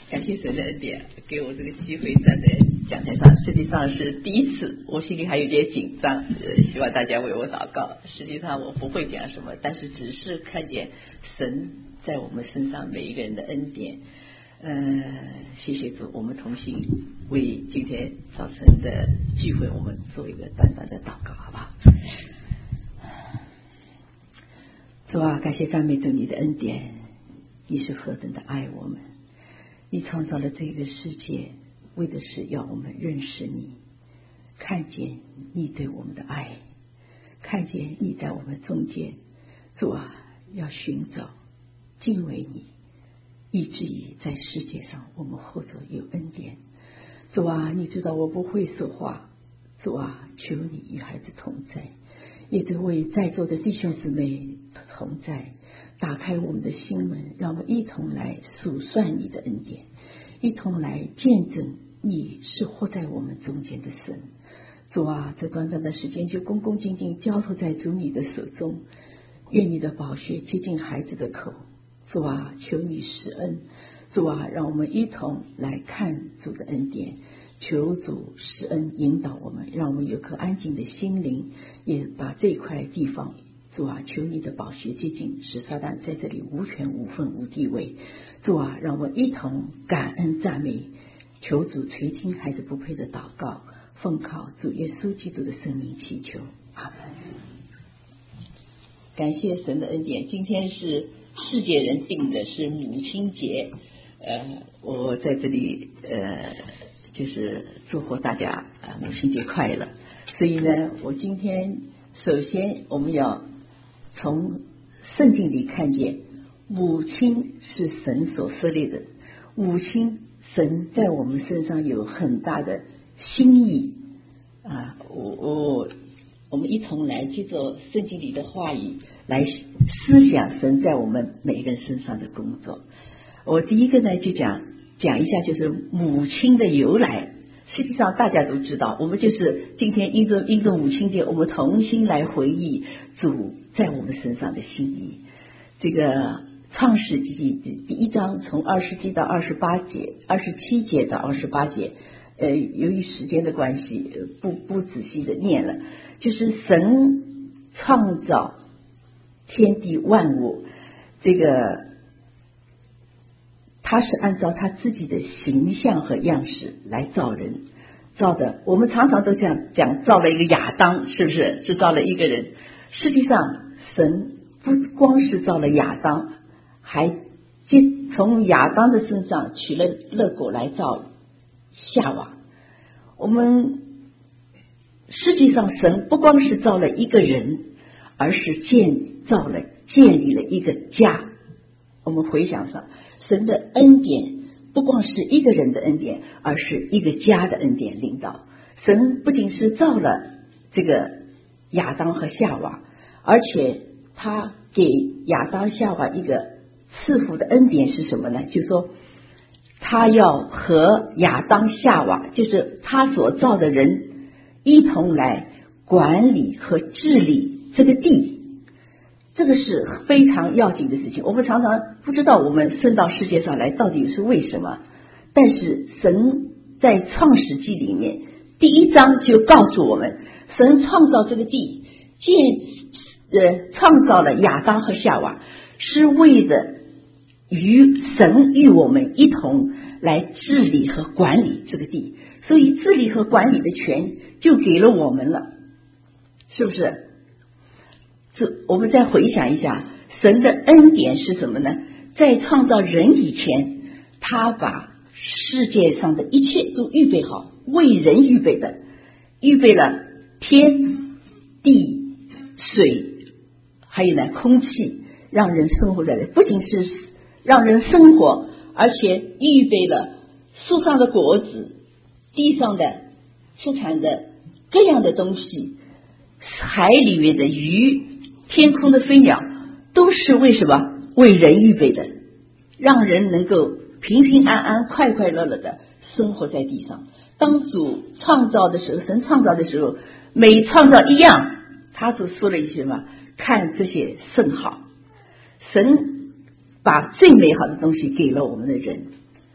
感谢神的恩典，给我这个机会站在讲台上，实际上是第一次，我心里还有点紧张，希望大家为我祷告。实际上我不会讲什么，但是只是看见神在我们身上每一个人的恩典。谢谢主，我们同心为今天早晨的聚会，我们做一个短短的祷告，好不好？主啊，感谢赞美主你的恩典，你是何等的爱我们，你创造了这个世界，为的是要我们认识你，看见你对我们的爱，看见你在我们中间。主啊，要寻找敬畏你，以至于在世界上我们或者有恩典。主啊，你知道我不会说话，主啊，求你与孩子同在，也得为在座的弟兄姊妹同在，打开我们的心门，让我们一同来数算你的恩典，一同来见证你是活在我们中间的神。主啊，这短短的时间就恭恭敬敬交托在主你的手中，愿你的宝血接近孩子的口。主啊，求你施恩，主啊，让我们一同来看主的恩典，求主施恩引导我们，让我们有颗安静的心灵，也把这块地方，主啊，求你的宝血接近，使撒旦在这里无权无分无地位。主啊，让我们一同感恩赞美，求主垂听孩子不配的祷告，奉靠主耶稣基督的圣名祈求，阿门。感谢神的恩典，今天是世界人定的是母亲节，我在这里就是祝福大家母亲节快乐。所以呢，我今天首先我们要从圣经里看见母亲是神所设立的，母亲神在我们身上有很大的心意啊，我们一同来接着圣经里的话语来思想神在我们每个人身上的工作。我第一个呢就讲一下就是母亲的由来。实际上大家都知道，我们就是今天因着母亲节，我们同心来回忆主在我们身上的心意。这个创世纪第1章从20节到28节，27节到28节，由于时间的关系不仔细的念了。就是神创造天地万物，这个他是按照他自己的形象和样式来造人，造的我们常常都讲造了一个亚当，是不是？制造了一个人。实际上神不光是造了亚当，还从亚当的身上取了肋骨来造夏娃。我们实际上神不光是造了一个人，而是建立了一个家。我们回想上神的恩典不光是一个人的恩典，而是一个家的恩典领导。神不仅是造了这个亚当和夏娃，而且他给亚当夏娃一个赐福的恩典是什么呢？就是说他要和亚当夏娃，就是他所造的人一同来管理和治理这个地。这个是非常要紧的事情。我们常常不知道我们生到世界上来到底是为什么，但是神在创世纪里面第1章就告诉我们，神创造这个地，创造了亚当和夏娃，是为了神与我们一同来治理和管理这个地，所以治理和管理的权就给了我们了，是不是？我们再回想一下，神的恩典是什么呢？在创造人以前，他把世界上的一切都预备好，为人预备的，预备了天地水，还有呢空气，让人生活在这里。不仅是让人生活，而且预备了树上的果子，地上的出产的各样的东西，海里面的鱼，天空的飞鸟，都是为什么？为人预备的，让人能够平平安安快快乐乐的生活在地上。当主创造的时候，神创造的时候，每创造一样，他就说了一句什么？看这些甚好。神把最美好的东西给了我们的人，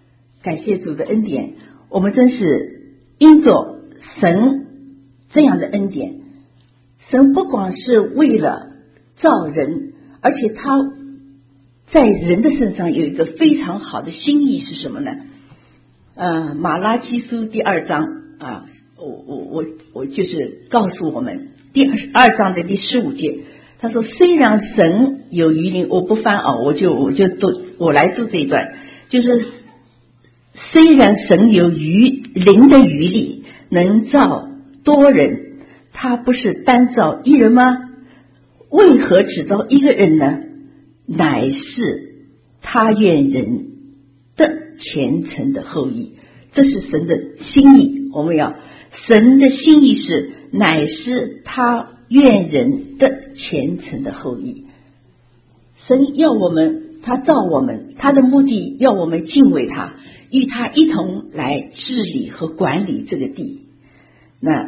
感谢主的恩典，我们真是因着神这样的恩典，神不光是为了造人，而且他在人的身上有一个非常好的心意是什么呢？马拉基书第2章啊，我就是告诉我们第2章的第15节，他说虽然神有余灵，我不翻啊，我来读这一段，就是虽然神有灵的余力，能造多人，他不是单造一人吗？为何只造一个人呢？乃是他愿人的虔诚的后裔，这是神的心意。我们要神的心意是乃是他愿人的虔诚的后裔。神要我们，他造我们，他的目的要我们敬畏他，与他一同来治理和管理这个地。那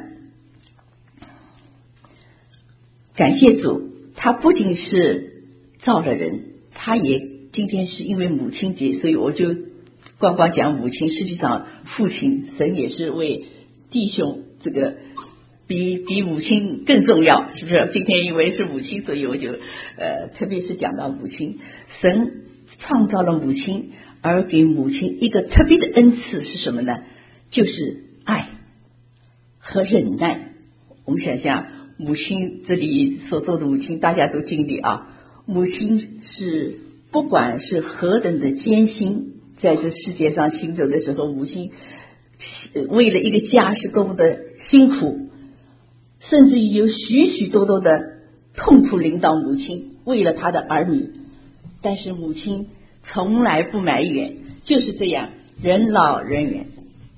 感谢主，他不仅是造了人，他也今天是因为母亲节，所以我就光讲母亲，实际上父亲神也是为弟兄，这个比母亲更重要，是不是？今天因为是母亲，所以我就特别是讲到母亲，神创造了母亲，而给母亲一个特别的恩赐是什么呢？就是爱和忍耐。我们想想母亲这里所做的母亲，大家都经历啊。母亲是不管是何等的艰辛，在这世界上行走的时候，母亲为了一个家是多么的辛苦，甚至于有许许多多的痛苦临到母亲，为了她的儿女，但是母亲从来不埋怨，就是这样任劳任怨。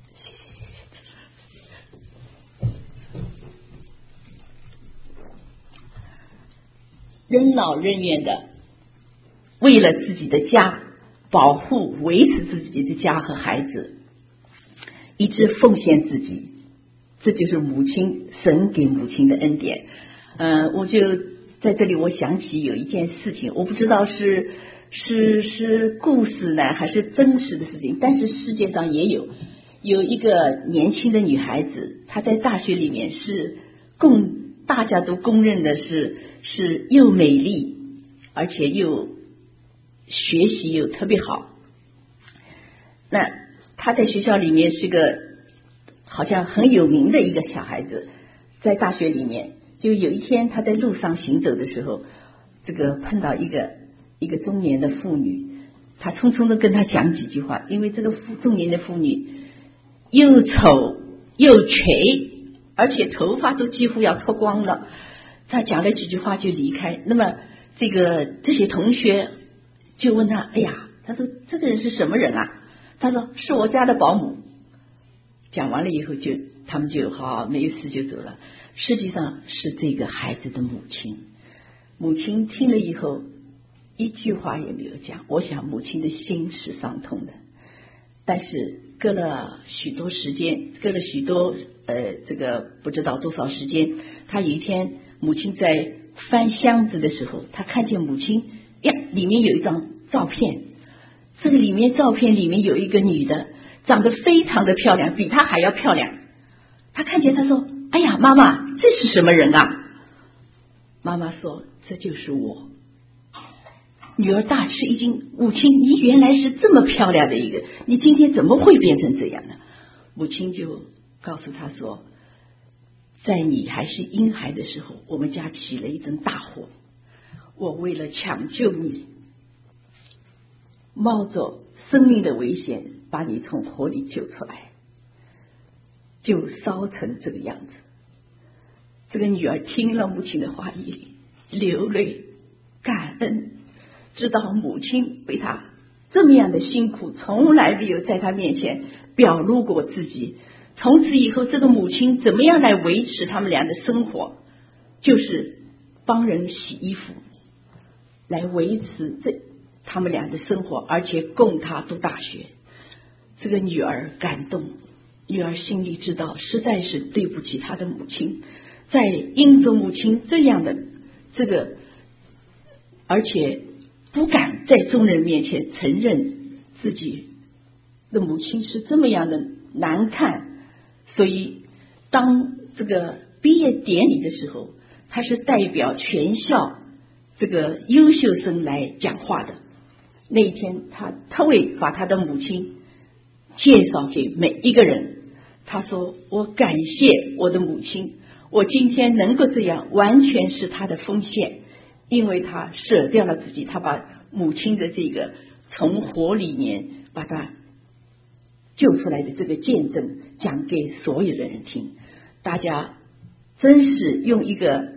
任劳任怨的为了自己的家保护维持自己的家和孩子，一直奉献自己，这就是母亲神给母亲的恩典。我就在这里我想起有一件事情，我不知道是故事呢还是真实的事情，但是世界上也有一个年轻的女孩子，她在大学里面是大家都公认的是又美丽，而且又学习又特别好。那她在学校里面是个好像很有名的一个小孩子，在大学里面，就有一天她在路上行走的时候，这个碰到一个中年的妇女，她匆匆的跟她讲几句话，因为这个中年的妇女又丑又垂，而且头发都几乎要脱光了，他讲了几句话就离开。那么这些同学就问他，哎呀，他说这个人是什么人啊？他说是我家的保姆。讲完了以后他们就好没事就走了。实际上是这个孩子的母亲。母亲听了以后一句话也没有讲，我想母亲的心是伤痛的。但是隔了许多时间，这个不知道多少时间，他有一天母亲在翻箱子的时候，他看见母亲呀，里面有一张照片，这个照片里面有一个女的，长得非常的漂亮，比她还要漂亮。他看见，他说，哎呀，妈妈，这是什么人啊？妈妈说，这就是我。女儿大吃一惊，母亲，你原来是这么漂亮的一个，你今天怎么会变成这样呢？母亲就告诉她说，在你还是婴孩的时候，我们家起了一阵大火，我为了抢救你，冒着生命的危险把你从火里救出来，就烧成这个样子。这个女儿听了母亲的话语，流泪感恩，知道母亲为她这么样的辛苦，从来没有在她面前表露过自己。从此以后，这个母亲怎么样来维持他们俩的生活，就是帮人洗衣服来维持他们俩的生活，而且供他读大学。这个女儿感动，女儿心里知道实在是对不起她的母亲，在因着母亲这样的而且不敢在众人面前承认自己的母亲是这么样的难看，所以当这个毕业典礼的时候，他是代表全校这个优秀生来讲话的。那一天他特为把他的母亲介绍给每一个人，他说我感谢我的母亲，我今天能够这样完全是他的奉献，因为他舍掉了自己，他把母亲的这个从火里面把他救出来的这个见证讲给所有的人听。大家真是用一个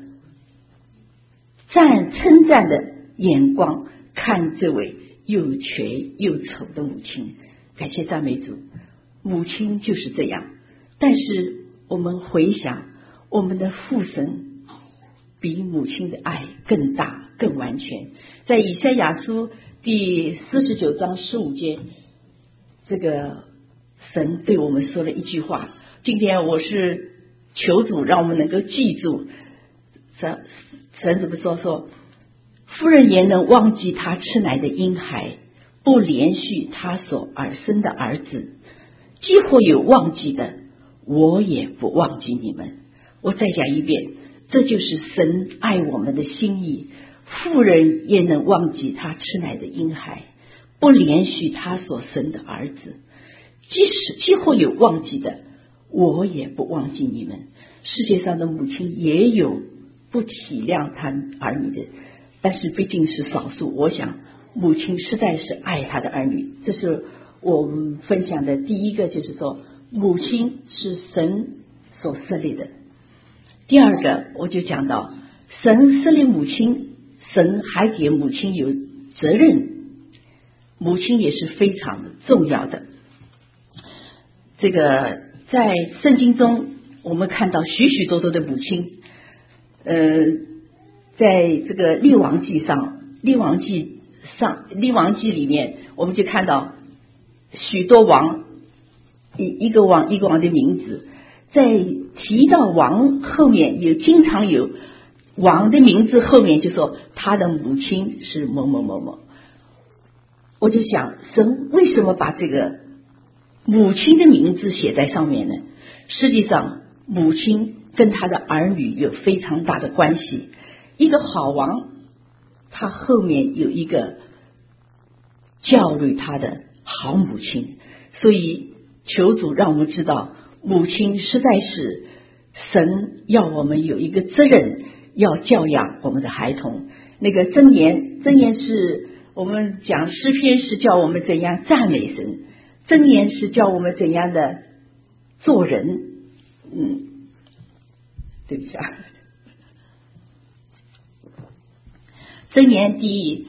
称赞的眼光看这位又瘸又丑的母亲。感谢赞美主，母亲就是这样。但是我们回想，我们的父神比母亲的爱更大更完全。在以赛亚书第49章15节，这个神对我们说了一句话，今天我是求主让我们能够记住，神怎么说妇人也能忘记她吃奶的婴孩，不连续他所生的儿子。既或有忘记的，我也不忘记你们。我再讲一遍，这就是神爱我们的心意。妇人也能忘记他吃奶的婴孩，不连续他所生的儿子。既或有忘记的，我也不忘记你们。世界上的母亲也有不体谅他儿女的，但是毕竟是少数。我想母亲实在是爱他的儿女，这是我们分享的第一个，就是说母亲是神所设立的。第二个，我就讲到神设立母亲，神还给母亲有责任，母亲也是非常重要的。这个在圣经中我们看到许许多多的母亲，在这个列王记里面，我们就看到许多王，一个王的名字，在提到王后面经常有王的名字后面就说他的母亲是某某某某。我就想，神为什么把这个母亲的名字写在上面呢？实际上母亲跟他的儿女有非常大的关系。一个好王，他后面有一个教育他的好母亲。所以求主让我们知道，母亲实在是神要我们有一个责任，要教养我们的孩童。那个箴言是我们讲诗篇，是叫我们怎样赞美神，箴言是叫我们怎样的做人。对不起啊，箴言第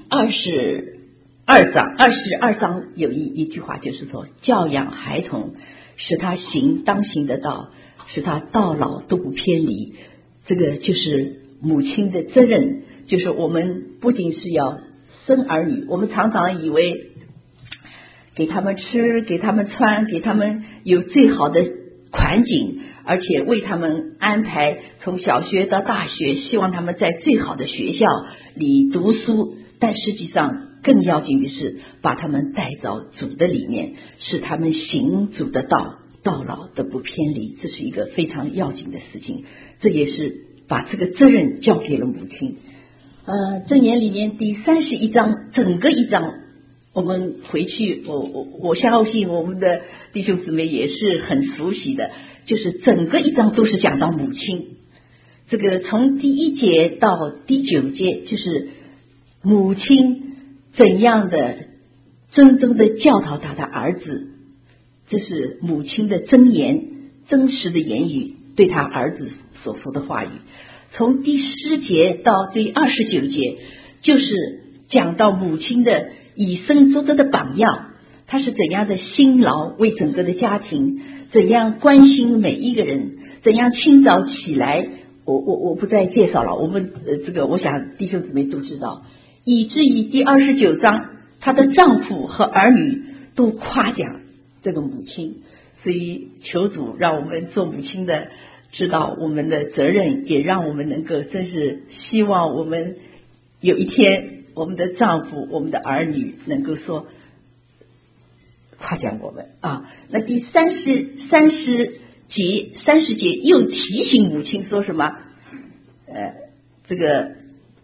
22章有一句话，就是说教养孩童，使他行当行的道，使他到老都不偏离。这个就是母亲的责任，就是我们不仅是要生儿女，我们常常以为给他们吃，给他们穿，给他们有最好的环境，而且为他们安排从小学到大学，希望他们在最好的学校里读书。但实际上更要紧的是把他们带到主的里面，使他们行主的道，到老都不偏离。这是一个非常要紧的事情，这也是把这个责任交给了母亲。箴言里面第31章，整个一章我们回去，我相信我们的弟兄姊妹也是很熟悉的，就是整个一章都是讲到母亲。这个从第1节到第9节，就是母亲怎样的真正的教导他的儿子，这是母亲的真言，真实的言语对他儿子所说的话语。从第10节到第29节，就是讲到母亲的以身作则的榜样，他是怎样的辛劳为整个的家庭，怎样关心每一个人，怎样清早起来。我不再介绍了，我们这个我想弟兄姊妹都知道。以至于第29章，她的丈夫和儿女都夸奖这个母亲。所以求主让我们做母亲的知道我们的责任，也让我们能够真是希望我们有一天我们的丈夫我们的儿女能够说夸奖我们啊。那第30节又提醒母亲说什么？这个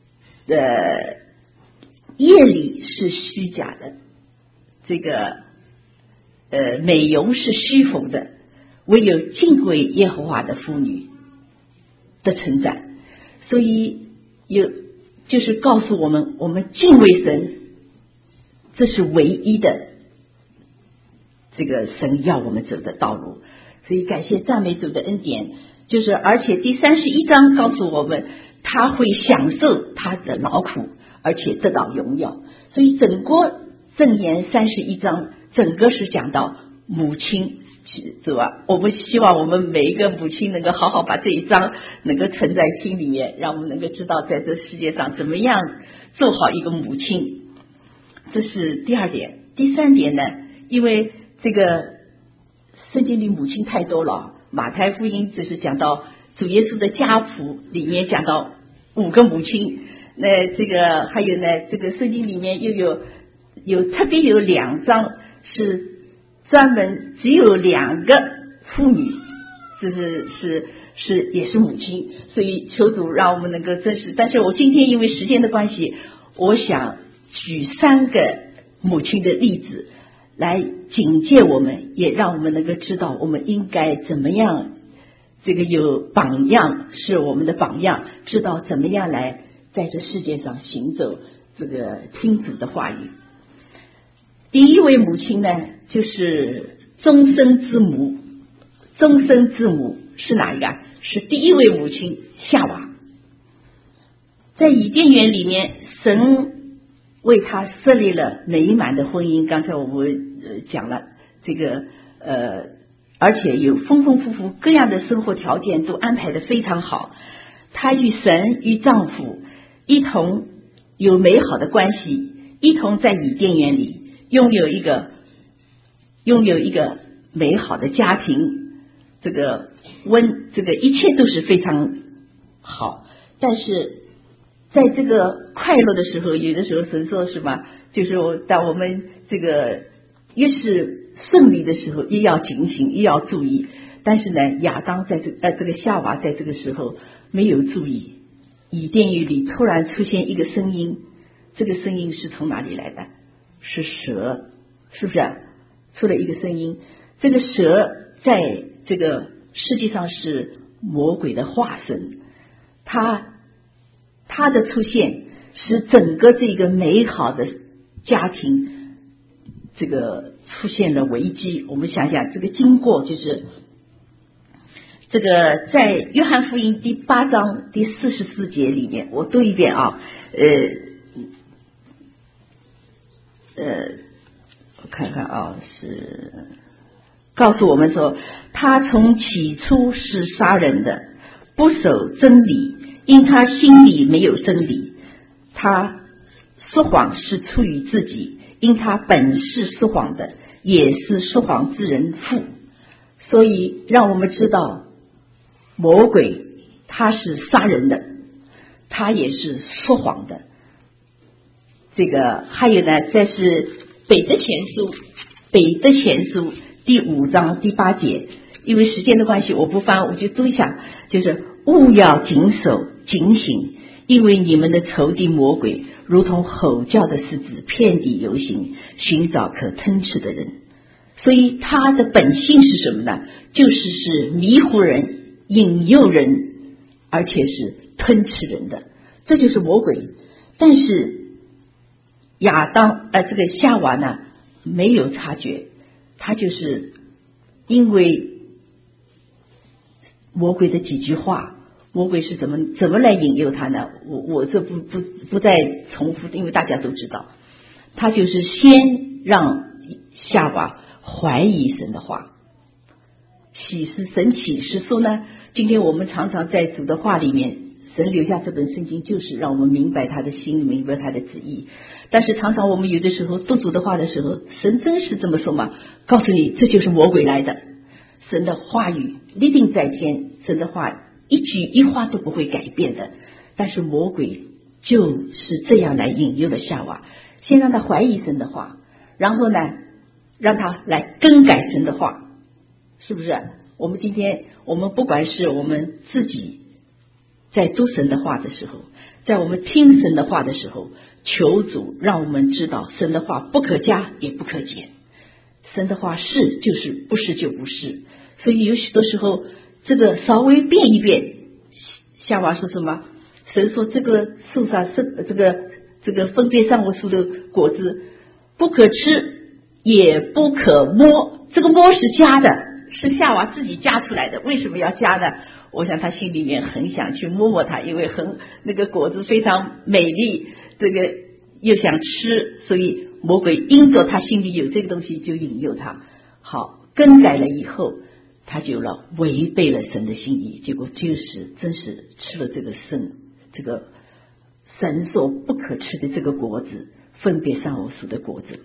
业力是虚假的，这个美容是虚浮的，唯有敬畏耶和华的妇女的称赞。所以就是告诉我们，我们敬畏神，这是唯一的这个神要我们走的道路。所以感谢赞美主的恩典，就是而且第31章告诉我们，他会享受他的劳苦，而且得到荣耀。所以整个箴言31章整个是讲到母亲，是吧？我们希望我们每一个母亲能够好好把这一章能够存在心里面，让我们能够知道在这世界上怎么样做好一个母亲。这是第二点。第三点呢，因为这个圣经里母亲太多了，马太福音只是讲到主耶稣的家谱里面讲到5个母亲，那这个还有呢，这个圣经里面又有特别有2章是专门只有2个妇女，是也是母亲。所以求主让我们能够真实。但是我今天因为时间的关系，我想举3个母亲的例子来警戒我们，也让我们能够知道我们应该怎么样，这个有榜样是我们的榜样，知道怎么样来在这世界上行走这个听主的话语。第一位母亲呢，就是终身之母。终身之母是哪一个？是第一位母亲夏娃。在伊甸园里面，神为他设立了美满的婚姻。刚才我们讲了这个而且有丰丰富富各样的生活条件都安排得非常好。她与神与丈夫一同有美好的关系，一同在伊甸园里拥有一个美好的家庭，这个一切都是非常好。但是在这个快乐的时候，有的时候神说什么，就是当我们这个越是顺利的时候，也要警醒，也要注意。但是呢，亚当在这个夏娃在这个时候没有注意，伊甸园里突然出现一个声音，这个声音是从哪里来的？是蛇，是不是？出了一个声音，这个蛇在这个世界上是魔鬼的化身，他的出现使整个这个美好的家庭这个出现了危机。我们想想这个经过，就是这个在约翰福音第8章第44节里面，我读一遍啊，我看看啊，是告诉我们说，他从起初是杀人的，不守真理，因他心里没有真理。他说谎是出于自己，因他本是说谎的，也是说谎之人父。所以让我们知道，魔鬼他是杀人的，他也是说谎的。这个还有呢，这是彼得前书第5章第8节。因为时间的关系我不翻，我就读一下，就是务要谨守警醒，因为你们的仇敌魔鬼如同吼叫的狮子，遍地游行，寻找可吞吃的人。所以他的本性是什么呢？就是迷惑人，引诱人，而且是吞吃人的，这就是魔鬼。但是这个夏娃呢没有察觉，他就是因为魔鬼的几句话，魔鬼是怎么来引诱他呢？我这不再重复，因为大家都知道，他就是先让夏娃怀疑神的话。神启示书呢，今天我们常常在主的话里面，神留下这本圣经就是让我们明白他的心，明白他的旨意。但是常常我们有的时候读主的话的时候，神真是这么说吗？告诉你，这就是魔鬼来的。神的话语立定在天，神的话一句一话都不会改变的。但是魔鬼就是这样来引诱了夏娃，先让他怀疑神的话，然后呢让他来更改神的话，是不是？我们今天我们不管是我们自己在读神的话的时候，在我们听神的话的时候，求主让我们知道神的话不可加也不可减，神的话是就是，不是就不是。所以有许多时候这个稍微变一变，夏娃说什么？神说这个树上是这个分别善恶树的果子不可吃也不可摸，这个摸是加的，是夏娃自己加出来的。为什么要加呢？我想他心里面很想去摸摸它，因为那个果子非常美丽，这个又想吃，所以魔鬼因着他心里有这个东西就引诱他。好，更改了以后，他就违背了神的心意，结果真是吃了这个神所不可吃的这个果子，分别善恶树的果子。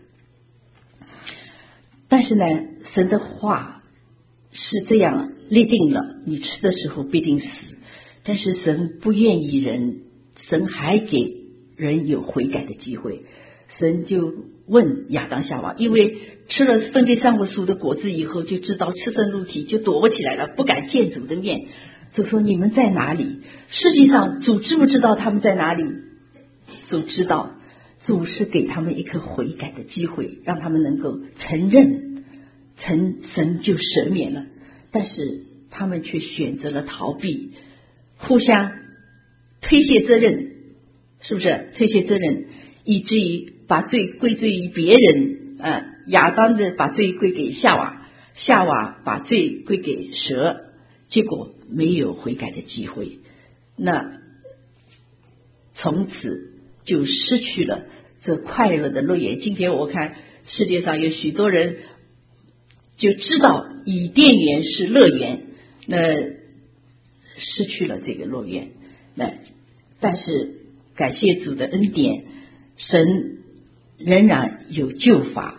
但是呢，神的话是这样立定了，你吃的时候必定死，但是神不愿意神还给人有悔改的机会。神就问亚当夏娃，因为吃了分别善恶树的果子以后，就知道赤身露体，就躲起来了，不敢见主的面，就说你们在哪里？实际上主知不知道他们在哪里？主知道，主是给他们一个悔改的机会，让他们能够承认，神就赦免了。但是他们却选择了逃避，互相推卸责任，是不是？推卸责任，以至于把罪归罪于别人。亚当的把罪归给夏娃，夏娃把罪归给蛇，结果没有悔改的机会，那从此就失去了这快乐的乐园。今天我看世界上有许多人就知道伊甸园是乐园，那失去了这个乐园。但是感谢主的恩典，神仍然有救法。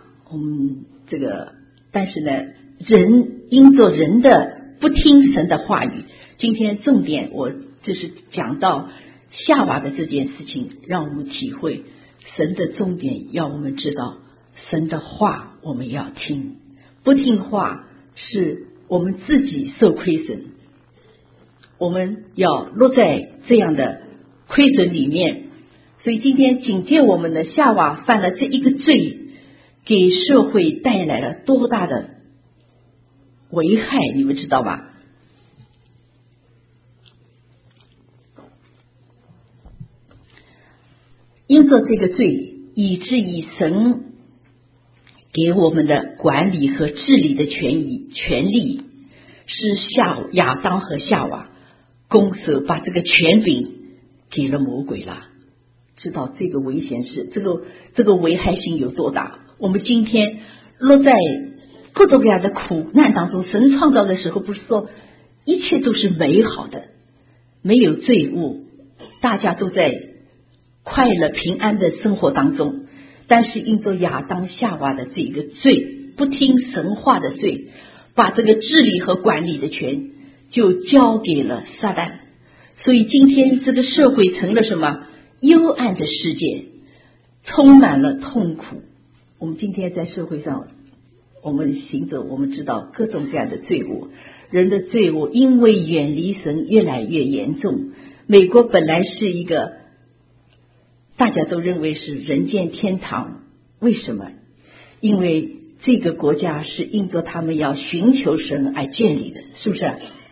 但是呢，人因着人的不听神的话语，今天重点我就是讲到夏娃的这件事情，让我们体会神的重点，要我们知道神的话我们要听，不听话是我们自己受亏损，我们要落在这样的亏损里面。所以今天警戒我们的夏娃犯了这一个罪，给社会带来了多大的危害，你们知道吧？因着这个罪，以至于神给我们的管理和治理的权利是亚当和夏娃拱手把这个权柄给了魔鬼了。知道这个危险是这个危害性有多大？我们今天落在各种各样的苦难当中，神创造的时候不是说一切都是美好的，没有罪恶，大家都在快乐平安的生活当中。但是因着亚当夏娃的这个罪，不听神话的罪，把这个治理和管理的权就交给了撒旦。所以今天这个社会成了什么？幽暗的世界，充满了痛苦。我们今天在社会上，我们行走，我们知道各种各样的罪恶，人的罪恶因为远离神越来越严重。美国本来是一个大家都认为是人间天堂，为什么？因为这个国家是因着他们要寻求神而建立的，是不是？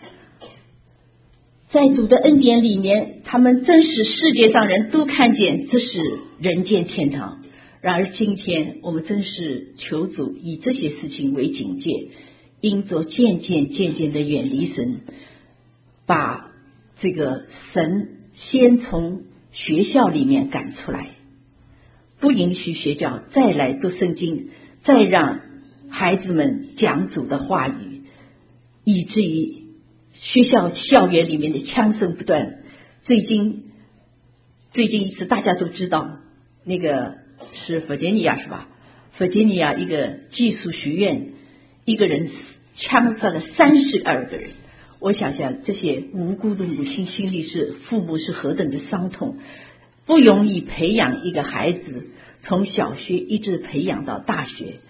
在主的恩典里面，他们真是世界上人都看见这是人间天堂。然而今天我们真是求主以这些事情为警戒，因着渐渐的远离神，把这个神先从学校里面赶出来，不允许学校再来读圣经，再让孩子们讲主的话语，以至于校园里面的枪声不断。最近一次大家都知道，那个是弗吉尼亚，是吧？弗吉尼亚一个技术学院，一个人枪杀了32个人。我想想这些无辜的母亲心里父母是何等的伤痛，不容易培养一个孩子从小学一直培养到大学，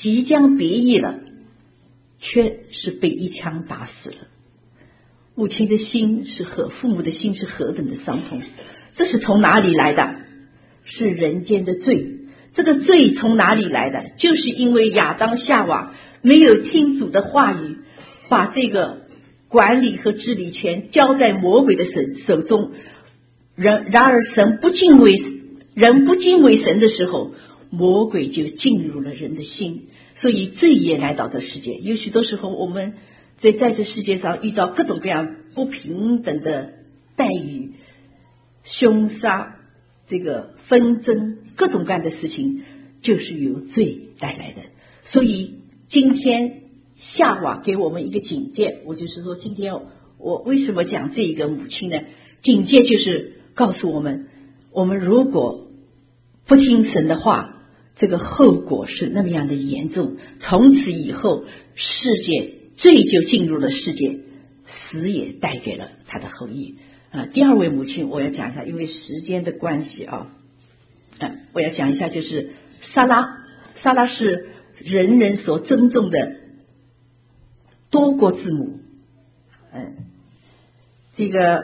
即将别役了，却是被一枪打死了。母亲的心父母的心是何等的伤痛，这是从哪里来的？是人间的罪。这个罪从哪里来的？就是因为亚当夏娃没有听主的话语，把这个管理和治理权交在魔鬼的手中。然而人不敬畏神的时候，魔鬼就进入了人的心，所以罪也来到这世界。有许多时候我们在这世界上遇到各种各样不平等的待遇、凶杀、这个纷争，各种各样的事情就是由罪带来的。所以今天夏娃给我们一个警戒，我就是说今天我为什么讲这一个母亲呢？警戒就是告诉我们如果不听神的话，这个后果是那么样的严重。从此以后世界罪就进入了世界，死也带给了他的后裔。第二位母亲我要讲一下，因为时间的关系我要讲一下，就是撒拉是人人所尊重的多国之母。这个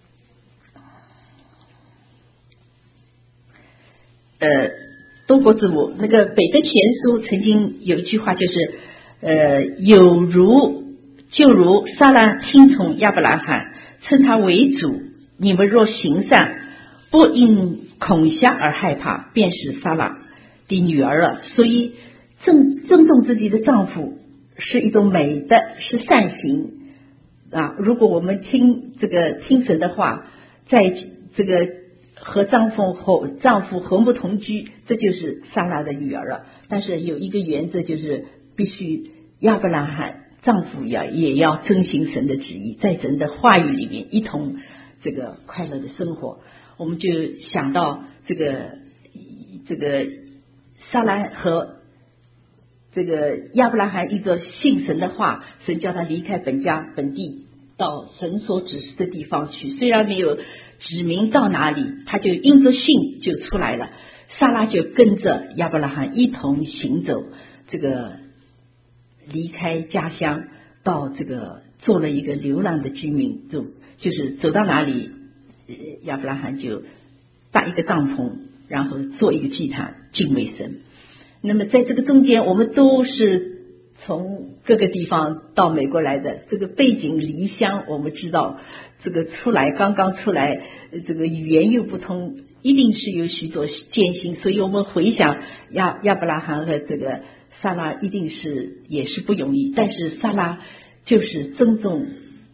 多国之母，那个彼得前书曾经有一句话，就是就如撒拉听从亚伯拉罕，称他为主，你们若行善，不因恐吓而害怕，便是撒拉的女儿了。所以尊重自己的丈夫是一种美的，是善行如果我们听神的话，在这个和丈夫和睦同居，这就是撒拉的女儿了。但是有一个原则，就是必须亚伯拉罕丈夫也要遵行神的旨意，在神的话语里面一同这个快乐的生活。我们就想到这个撒拉和这个亚伯拉罕依着信神的话，神叫他离开本家本地，到神所指示的地方去。虽然没有指明到哪里，他就因着信就出来了。撒拉就跟着亚伯拉罕一同行走，这个离开家乡，到这个做了一个流浪的居民，就是走到哪里，亚伯拉罕就搭一个帐篷，然后做一个祭坛，敬畏神。那么在这个中间，我们都是从各个地方到美国来的，这个背井离乡，我们知道这个刚刚出来，这个语言又不通，一定是有许多艰辛。所以我们回想亚伯拉罕和这个撒拉一定也是不容易，但是撒拉就是尊重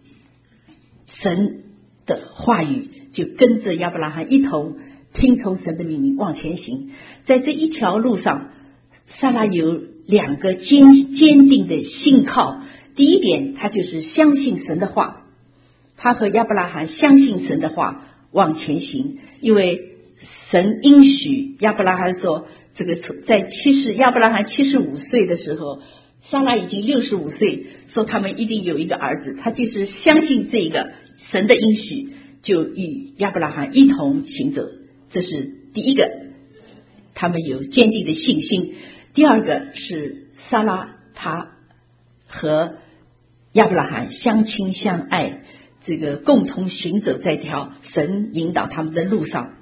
神的话语，就跟着亚伯拉罕一同听从神的命令往前行。在这一条路上，撒拉有两个坚定的信靠。第一点，他就是相信神的话，他和亚伯拉罕相信神的话往前行。因为神应许亚伯拉罕说，这个在亚伯拉罕75岁的时候，撒拉已经65岁，说他们一定有一个儿子。他就是相信这个神的应许，就与亚伯拉罕一同行走。这是第一个，他们有坚定的信心。第二个是撒拉，他和亚伯拉罕相亲相爱，这个共同行走在条神引导他们的路上。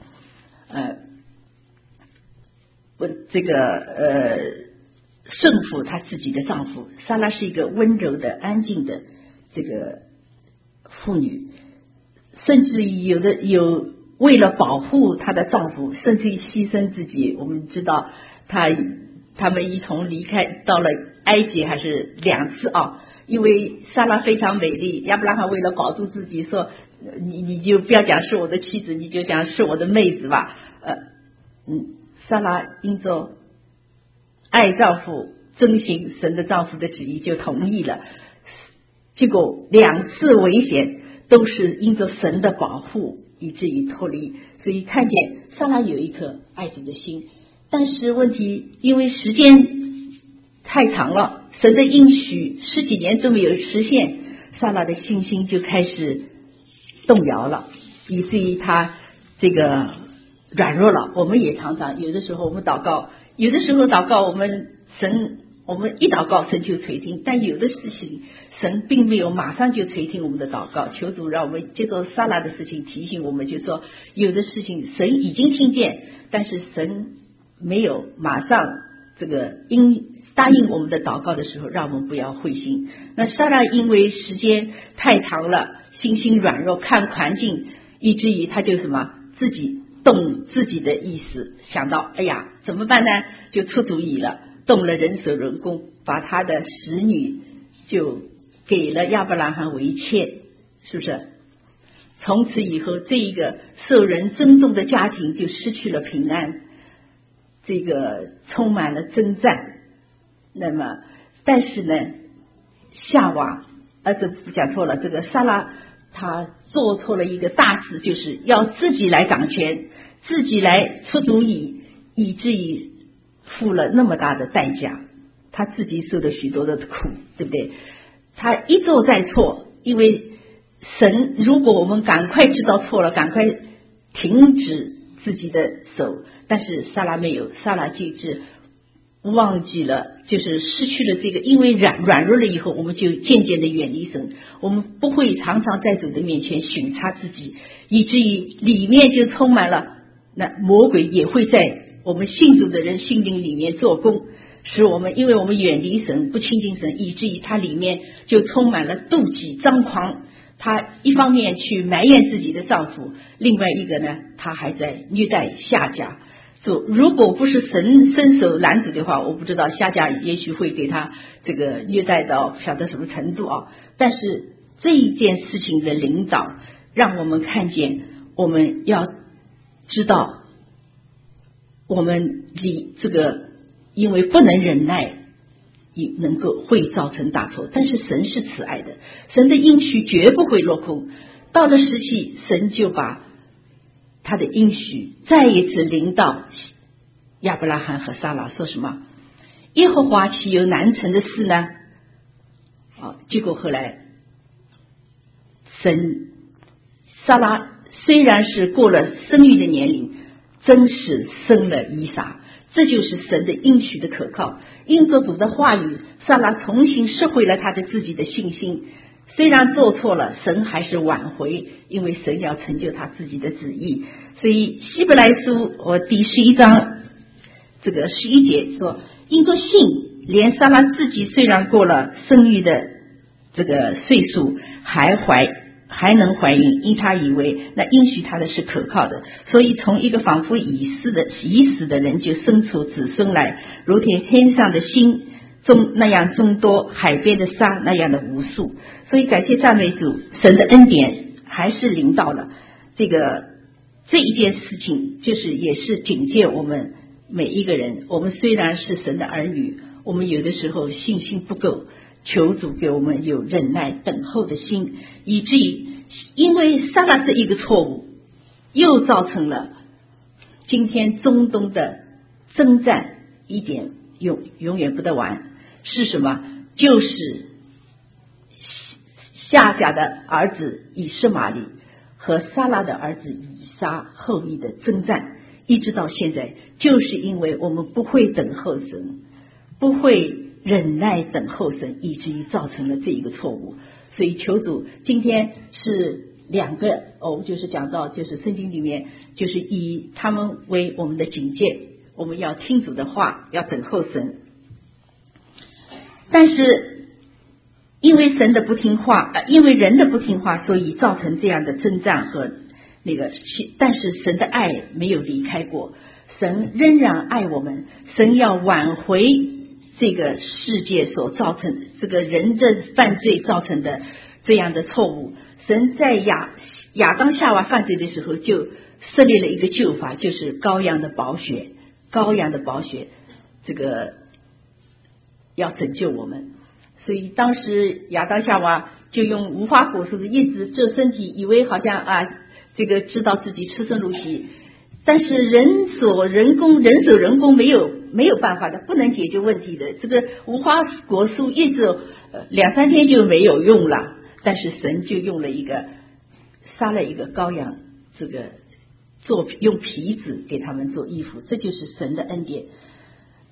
顺服他自己的丈夫。撒拉是一个温柔的、安静的这个妇女，甚至有为了保护她的丈夫，甚至于牺牲自己。我们知道他们一同离开到了埃及，还是2次因为撒拉非常美丽，亚伯拉罕为了保住自己说，你就不要讲是我的妻子，你就讲是我的妹子吧。撒拉因着爱丈夫，遵行神的丈夫的旨意，就同意了。结果2次危险都是因着神的保护，以至于脱离。所以看见撒拉有一颗爱主的心，但是问题因为时间太长了，神的应许10几年都没有实现，撒拉的信心就开始动摇了，以至于他这个软弱了。我们也常常有的时候我们祷告，我们我们一祷告神就垂听，但有的事情神并没有马上就垂听我们的祷告。求主让我们接着撒拉的事情提醒我们，就说有的事情神已经听见，但是神没有马上这个答应我们的祷告的时候，让我们不要灰心。那撒拉因为时间太长了，心心软弱，看环境，以至于他就什么自己动自己的意思，想到哎呀怎么办呢，就出主意了，动了人手人工，把他的使女就给了亚伯拉罕为妾，是不是？从此以后，这一个受人尊重的家庭就失去了平安，这个充满了征战。那么但是呢，夏娃讲错了，这个撒拉他做错了一个大事，就是要自己来掌权，自己来出主意，以至于付了那么大的代价，他自己受了许多的苦，对不对？他一做再错，因为神如果我们赶快知道错了，赶快停止自己的手，但是撒拉没有，撒拉就是忘记了，就是失去了这个，因为软弱了以后，我们就渐渐的远离神，我们不会常常在主的面前省察自己，以至于里面就充满了，那魔鬼也会在我们信主的人心灵里面做工，使我们因为我们远离神，不亲近神，以至于他里面就充满了妒忌张狂，他一方面去埋怨自己的丈夫，另外一个呢，他还在虐待夏甲。如果不是神伸手拦阻的话，我不知道夏甲也许会给他这个虐待到不晓得什么程度啊。但是这一件事情的领导让我们看见，我们要知道我们这个因为不能忍耐也能够会造成大错，但是神是慈爱的，神的应许绝不会落空。到了时期，神就把他的应许再一次临到亚伯拉罕和撒拉，说什么耶和华岂有难成的事呢？结果后来撒拉虽然是过了生育的年龄，真是生了以撒，这就是神的应许的可靠。因着主的话语，撒拉重新拾回了他的自己的信心，虽然做错了，神还是挽回，因为神要成就他自己的旨意。所以希伯来书第11章这个11节说，因着信，连撒拉自己虽然过了生育的这个岁数，还能怀孕，因他以为那应许他的是可靠的，所以从一个仿佛已死的人就生出子孙来，如天上的星那样众多，海边的沙那样的无数。所以感谢赞美主，神的恩典还是临到了这一件事情，就是也是警戒我们每一个人。我们虽然是神的儿女，我们有的时候信心不够，求主给我们有忍耐等候的心，以至于因为撒拉这一个错误，又造成了今天中东的征战一点永远不得完。是什么？就是夏甲的儿子以实玛利和撒拉的儿子以撒后裔的征战，一直到现在，就是因为我们不会等候神，不会忍耐等候神，以至于造成了这一个错误。所以求主，今天是两个就是讲到，就是圣经里面就是以他们为我们的警戒，我们要听主的话，要等候神。但是因为神的不听话，因为人的不听话，所以造成这样的征战和但是神的爱没有离开过，神仍然爱我们，神要挽回这个世界所造成这个人的犯罪造成的这样的错误。神在亚当夏娃犯罪的时候就设立了一个救法，就是羔羊的宝血，这个要拯救我们。所以当时亚当夏娃就用无花果树的叶子遮身体，以为好像这个知道自己赤身露体，但是人手人工没有办法的，不能解决问题的。这个无花果树叶子2-3天就没有用了，但是神就杀了一个羔羊，这个用皮子给他们做衣服，这就是神的恩典。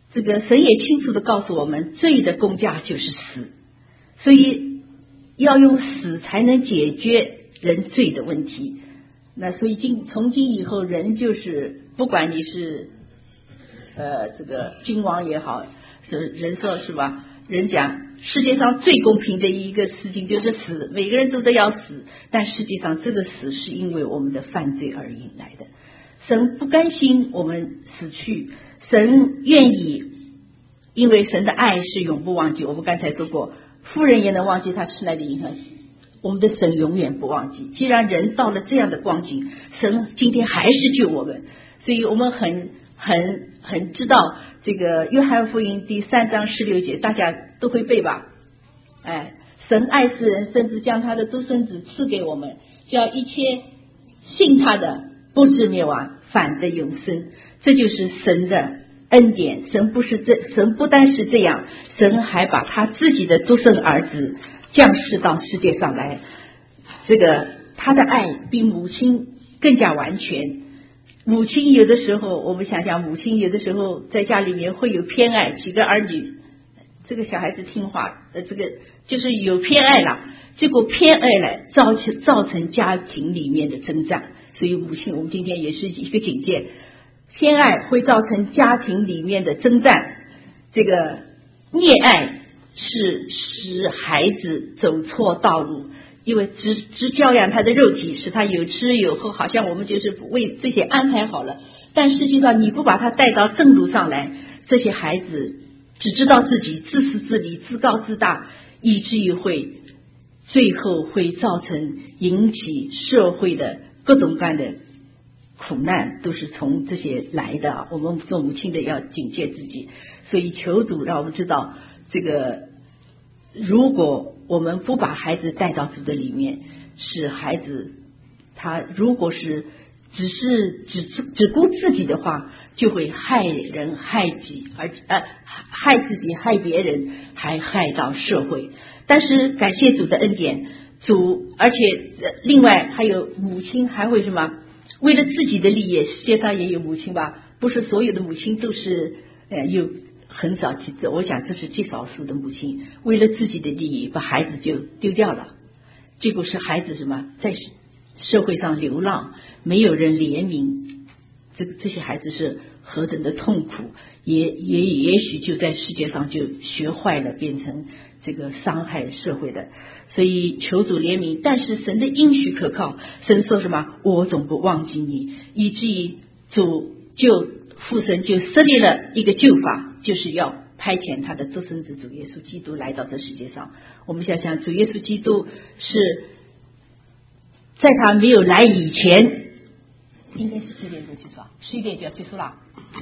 这个神也清楚的告诉我们，罪的工价就是死，所以要用死才能解决人罪的问题。那所以从今以后，人就是不管你是这个君王也好，是人说是吧？人讲世界上最公平的一个事情就是死，每个人都得要死，但实际上这个死是因为我们的犯罪而引来的。神不甘心我们死去，神愿意，因为神的爱是永不忘记。我们刚才说过，妇人也能忘记他吃奶的影响，我们的神永远不忘记。既然人到了这样的光景，神今天还是救我们，所以我们很知道这个约翰福音第3章16节，大家都会背吧？神爱世人，甚至将他的独生子赐给我们，叫一切信他的不至灭亡，反得永生。这就是神的恩典。神不单是这样，神还把他自己的独生儿子降世到世界上来。这个他的爱比母亲更加完全。母亲有的时候，我们想想，母亲有的时候在家里面会有偏爱，几个儿女，这个小孩子听话，这个就是有偏爱了，结果偏爱了造成家庭里面的征战。所以母亲，我们今天也是一个警戒，偏爱会造成家庭里面的征战。这个溺爱是使孩子走错道路，因为只教养他的肉体，使他有吃有喝，好像我们就是为这些安排好了。但实际上你不把他带到正路上来，这些孩子只知道自己自私自利、自高自大，以至于最后会造成引起社会的各种各样的苦难，都是从这些来的。我们做母亲的要警戒自己。所以求主让我们知道，这个如果我们不把孩子带到主的里面，使孩子他如果是只顾自己的话，就会害人害己，害自己害别人，还害到社会。但是感谢主的恩典，而且另外还有母亲还会什么？为了自己的利益，世界上也有母亲吧？不是所有的母亲都是有很少几次，我想这是极少数的母亲为了自己的利益把孩子就丢掉了，结果是孩子什么在社会上流浪，没有人怜悯，这些孩子是何等的痛苦，也许就在世界上就学坏了，变成这个伤害社会的。所以求主怜悯，但是神的应许可靠。神说什么？我总不忘记你，以至于父神就设立了一个救法，就是要派遣他的独生子主耶稣基督来到这世界上。我们想想，主耶稣基督是在他没有来以前，应该是这点就结束了，11点就要结束了。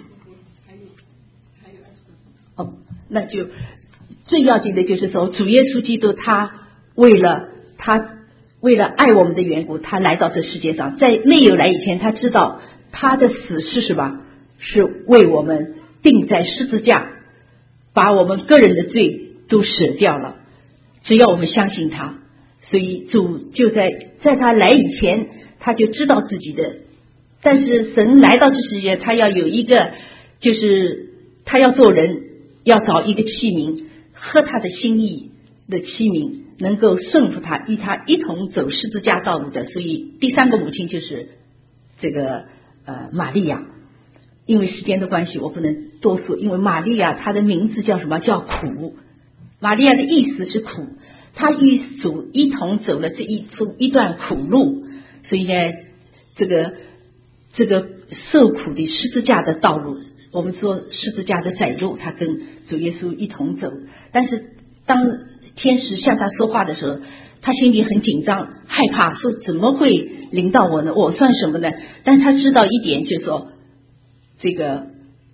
那就最要紧的就是说，主耶稣基督他为了爱我们的缘故，他来到这世界上。在没有来以前，他知道他的死是什么？是为我们钉在十字架，把我们个人的罪都舍掉了。只要我们相信他，所以主就在他来以前，他就知道自己的。但是神来到这世界，他要有一个，就是他要做人，要找一个器皿，合他的心意的器皿，能够顺服他，与他一同走十字架道路的。所以第三个母亲就是这个玛利亚。因为时间的关系，我不能多说。因为玛利亚她的名字叫什么？叫苦。玛利亚的意思是苦，她与主一同走了这一段苦路。所以呢，这个受苦的十字架的道路，我们说十字架的窄路，她跟主耶稣一同走。但是当天使向她说话的时候，她心里很紧张害怕，说怎么会临到我呢？我算什么呢？但是她知道一点，就是说这个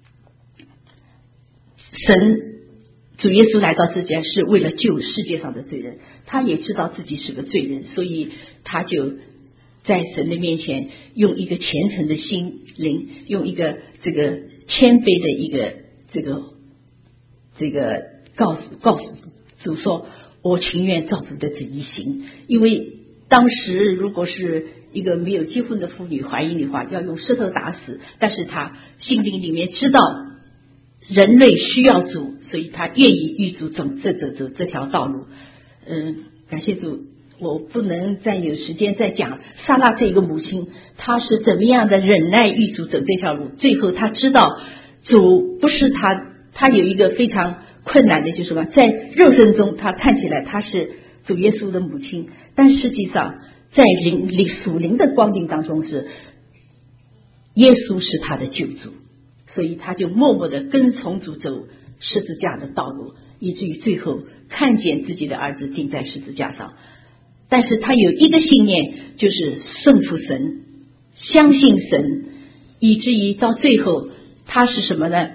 神主耶稣来到世界是为了救世界上的罪人，他也知道自己是个罪人，所以他就在神的面前用一个虔诚的心灵，用一个这个谦卑的一个这个告诉主说，我情愿照主的旨意行。因为当时如果是一个没有结婚的妇女怀孕的话，要用石头打死，但是她心灵里面知道人类需要主，所以他愿意与主走这条道路。感谢主，我不能再有时间再讲撒拉这个母亲，她是怎么样的忍耐与主走这条路，最后她知道主不是她有一个非常困难的，就是什么，在肉身中她看起来她是主耶稣的母亲，但实际上在属灵的光景当中是耶稣是她的救主，所以她就默默的跟从主走十字架的道路，以至于最后看见自己的儿子钉在十字架上。但是他有一个信念，就是顺服神，相信神，以至于到最后他是什么呢？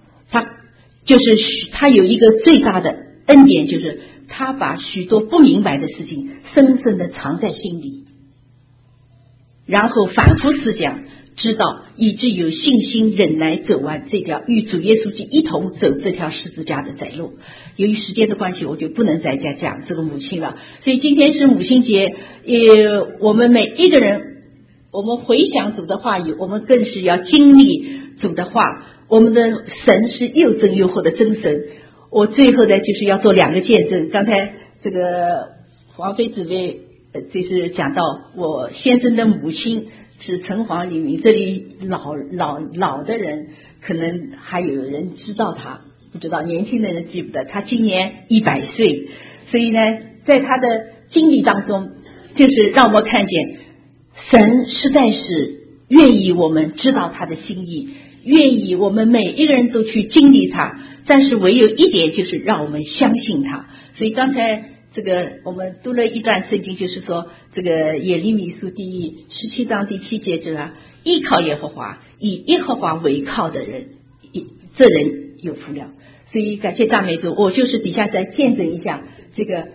他有一个最大的恩典，就是他把许多不明白的事情深深的藏在心里，然后反复思想，知道，以致有信心忍耐走完这条与主耶稣基督一同走这条十字架的窄路。由于时间的关系，我就不能再讲这个母亲了。所以今天是母亲节，我们每一个人，我们回想主的话语，我们更是要经历主的话。我们的神是又真又厚的真神。我最后呢，就是要做两个见证。刚才这个王菲姊妹就是讲到我先生的母亲是城隍里面，这里老的人可能还有人知道他，不知道年轻的人记不得。他今年100岁，所以呢，在他的经历当中，就是让我看见神实在是愿意我们知道他的心意，愿意我们每一个人都去经历他，但是唯有一点就是让我们相信他。所以刚才这个我们读了一段圣经，就是说这个耶利米书第17章第7节，这依靠耶和华，以耶和华为靠的人，这人有福了。所以感谢赞美主，我就是底下再见证一下这个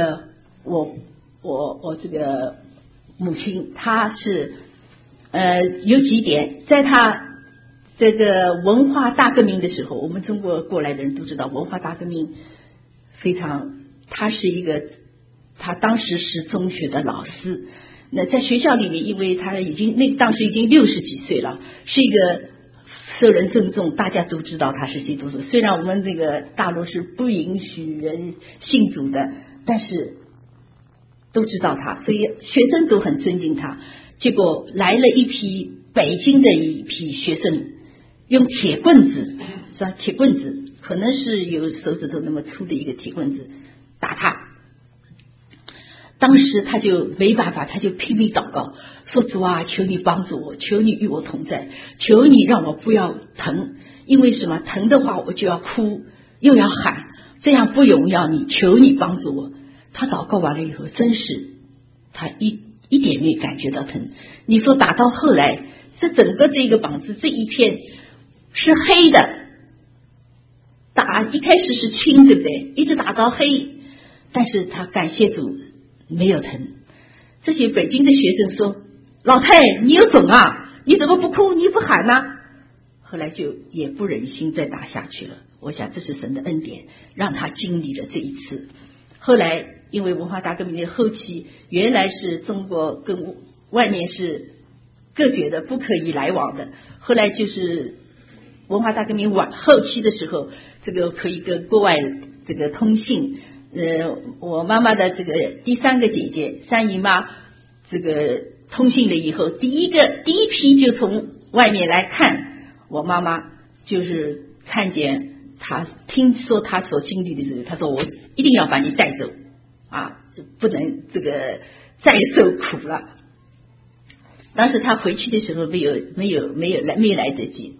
我这个母亲，她是有几点，在她这个文化大革命的时候，我们中国过来的人都知道文化大革命非常，他当时是中学的老师，那在学校里面，因为他当时已经60几岁了，是一个受人尊重，大家都知道他是基督徒。虽然我们这个大陆是不允许人信主的，但是都知道他，所以学生都很尊敬他。结果来了一批北京的一批学生，用铁棍子，是吧？铁棍子可能是有手指头那么粗的一个铁棍子打他。当时他就没办法，他就拼命祷告，说主啊，求你帮助我，求你与我同在，求你让我不要疼，因为什么？疼的话我就要哭，又要喊，这样不荣耀你，求你帮助我。他祷告完了以后，真是他一点没感觉到疼。你说打到后来，这整个这个膀子这一片是黑的，打一开始是青，对不对？一直打到黑，但是他感谢主没有疼。这些北京的学生说，老太你有种啊，你怎么不哭，你不喊呢？后来就也不忍心再打下去了。我想这是神的恩典，让他经历了这一次。后来因为文化大革命的后期，原来是中国跟外面是隔绝的，不可以来往的。后来就是文化大革命后期的时候，这个可以跟国外这个通信。我妈妈的这个第3个姐姐三姨妈，这个通信了以后，第一批就从外面来看我妈妈，就是看见她，听说她所经历的时候，她说我一定要把你带走啊，不能这个再受苦了。当时她回去的时候没来得及，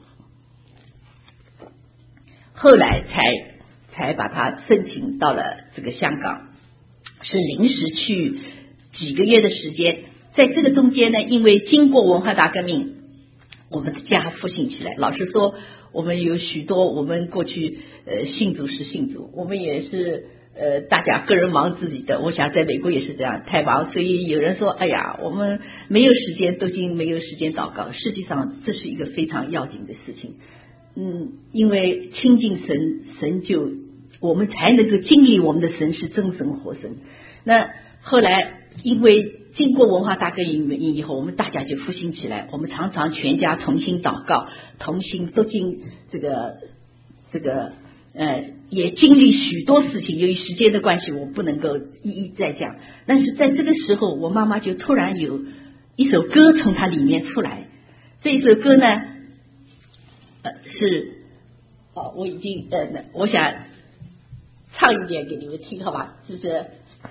后来才把他申请到了这个香港，是临时去几个月的时间。在这个中间呢，因为经过文化大革命，我们的家复兴起来。老实说，我们有许多，我们过去信主是信主，我们也是大家个人忙自己的。我想在美国也是这样，太忙，所以有人说，哎呀，我们没有时间，都没有时间祷告。实际上这是一个非常要紧的事情。因为亲近神，神就我们才能够经历我们的神是真神活神。那后来因为经过文化大革命以后，我们大家就复兴起来，我们常常全家同心祷告，同心都进这个这个也经历许多事情，由于时间的关系，我不能够一一再讲。但是在这个时候，我妈妈就突然有一首歌从她里面出来。这一首歌呢，是我已经我想唱一点给你们听，好吧？就是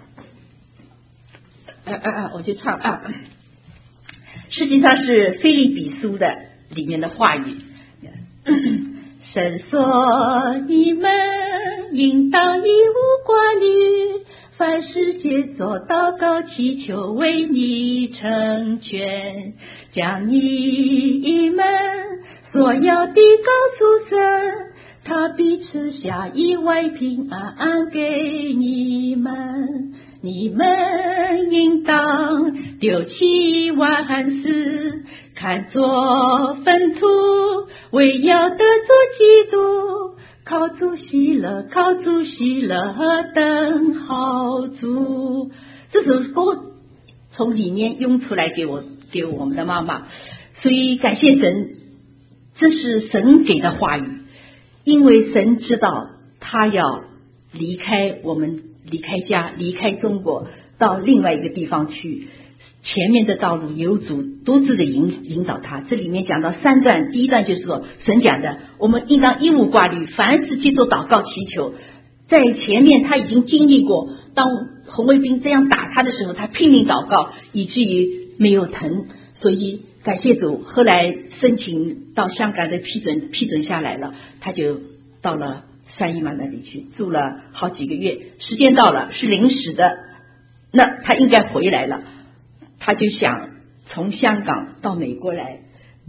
我就唱实际上是腓立比书的里面的话语。神说你们应当义无挂虑，凡事皆作祷告祈求，为你成全，将你们所要的告诉神，他必赐下意外平安给你们。你们应当丢弃万事，看作粪土，为要得着基督，靠主喜乐，靠主喜乐，等候主。这首歌从里面涌出来给我们的妈妈，所以感谢神，这是神给的话语，因为神知道他要离开我们，离开家，离开中国，到另外一个地方去，前面的道路有主独自的引导他。这里面讲到3段，第一段就是说神讲的我们应当义无挂虑，凡事藉着祷告祈求。在前面他已经经历过，当红卫兵这样打他的时候，他拼命祷告，以至于没有疼，所以感谢主，后来申请到香港的批准下来了，他就到了三姨妈那里去住了好几个月，时间到了是临时的，那他应该回来了，他就想从香港到美国来，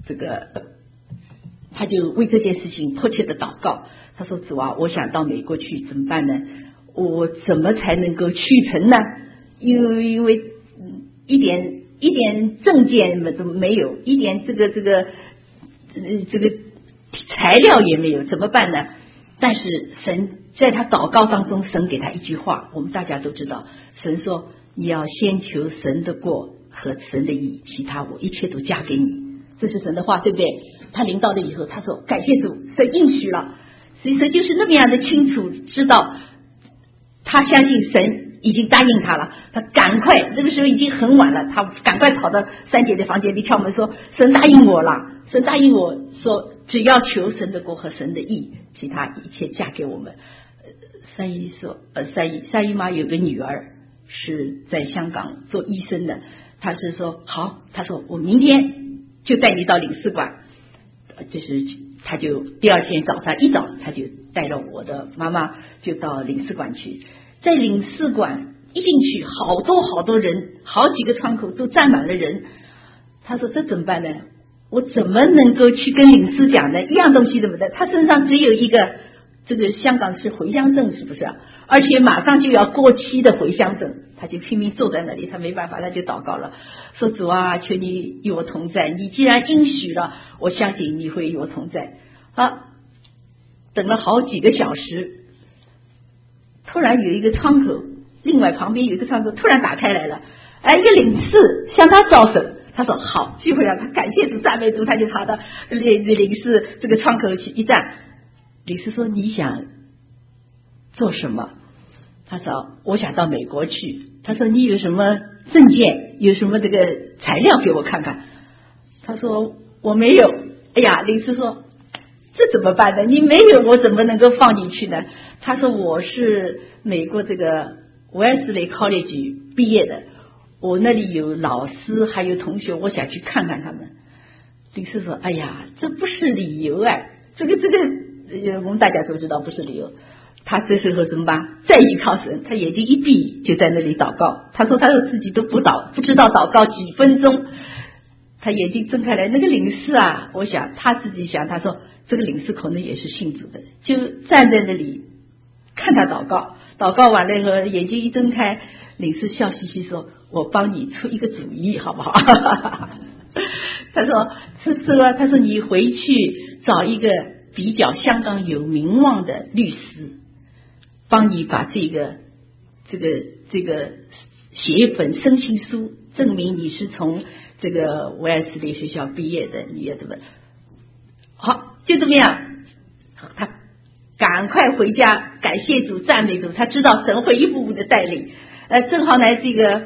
他就为这件事情迫切的祷告。他说主啊，我想到美国去，怎么办呢？我怎么才能够去成呢？因为一点证件都没有，一点这个材料也没有，怎么办呢？但是神在他祷告当中，神给他一句话，我们大家都知道，神说你要先求神的国和神的义，其他我一切都加给你。这是神的话，对不对？他临到了以后，他说感谢主，神应许了。所以说就是那么样的清楚知道，他相信神已经答应他了，他赶快，这个时候已经很晚了，他赶快跑到三姐的房间里敲门说神答应我了，神答应我说只要求神的国和神的义，其他一切嫁给我们。三姨妈有个女儿是在香港做医生的，她是说好，她说我明天就带你到领事馆，就是他就第二天早上一早，他就带了我的妈妈就到领事馆去。在领事馆一进去，好多人，好几个窗口都站满了人。他说这怎么办呢？我怎么能够去跟领事讲呢？一样东西怎么的？他身上只有一个这个香港是回乡证，是不是啊？而且马上就要过期的回乡证，他就拼命坐在那里，他没办法，他就祷告了，说主啊，求你与我同在，你既然应许了，我相信你会与我同在。好，等了好几个小时，突然有一个窗口，另外旁边有一个窗口突然打开来了，一个领事向他招手，他说好，机会让他感谢主赞美主，他就跑到领事这个窗口去一站。领事说你想做什么？他说我想到美国去。他说你有什么证件，有什么这个材料给我看看？他说我没有。哎呀，领事说这怎么办呢？你没有，我怎么能够放你去呢？他说我是美国这个 Wesley College 毕业的，我那里有老师还有同学，我想去看看他们。领事说哎呀，这不是理由啊，这个我们大家都知道不是理由。他这时候怎么办？再依靠神，他眼睛一闭就在那里祷告。他说自己都不知道祷告几分钟，他眼睛睁开来，那个领事啊，我想他自己想，他说这个领事可能也是信主的，就站在那里看他祷告。祷告完了以后，眼睛一睁开，领事笑嘻嘻说我帮你出一个主意好不好？他说你回去找一个比较香港有名望的律师，帮你把这个写一本申请书，证明你是从这个威尔斯利学校毕业的，你也怎么好，就这么样。他赶快回家，感谢主，赞美主。他知道神会一步步的带领。正好呢，这个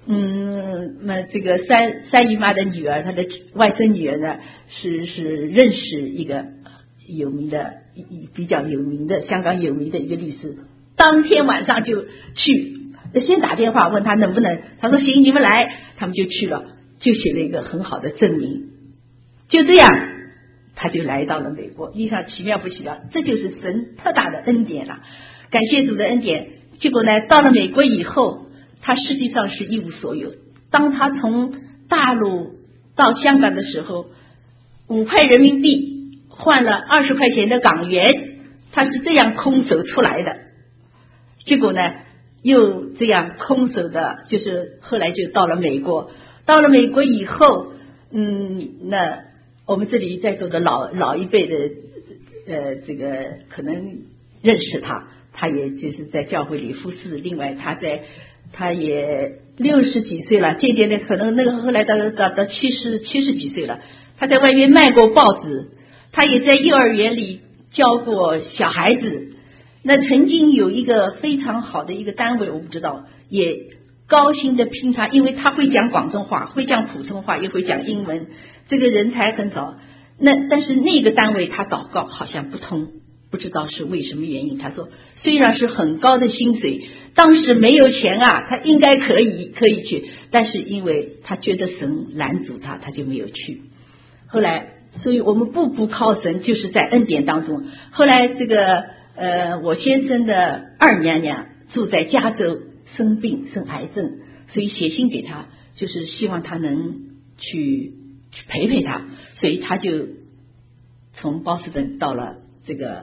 三姨妈的女儿，她的外甥女儿呢，是认识一个比较有名的香港有名的一个律师，当天晚上就去，先打电话问他能不能，他说行，你们来，他们就去了，就写了一个很好的证明，就这样他就来到了美国。你想奇妙不奇妙？这就是神特大的恩典了，感谢主的恩典。结果呢，到了美国以后，他实际上是一无所有。当他从大陆到香港的时候，5块人民币换了20块钱的港元，他是这样空手出来的。结果呢，又这样空手的，就是后来就到了美国。到了美国以后，那我们这里在座的老一辈的这个可能认识他也就是在教会里服侍。另外他也60几岁了，渐渐的可能那个后来到70几岁了。他在外面卖过报纸，他也在幼儿园里教过小孩子。那曾经有一个非常好的一个单位，我不知道，也高薪的聘他，因为他会讲广东话，会讲普通话，也会讲英文，这个人才很少。但是那个单位他祷告好像不通，不知道是为什么原因。他说虽然是很高的薪水，当时没有钱啊，他应该可以去，但是因为他觉得神拦阻他就没有去。后来所以我们步步靠神，就是在恩典当中。后来这个我先生的二娘娘住在加州，生病生癌症，所以写信给他，就是希望他能去陪他。所以他就从波士顿到了这个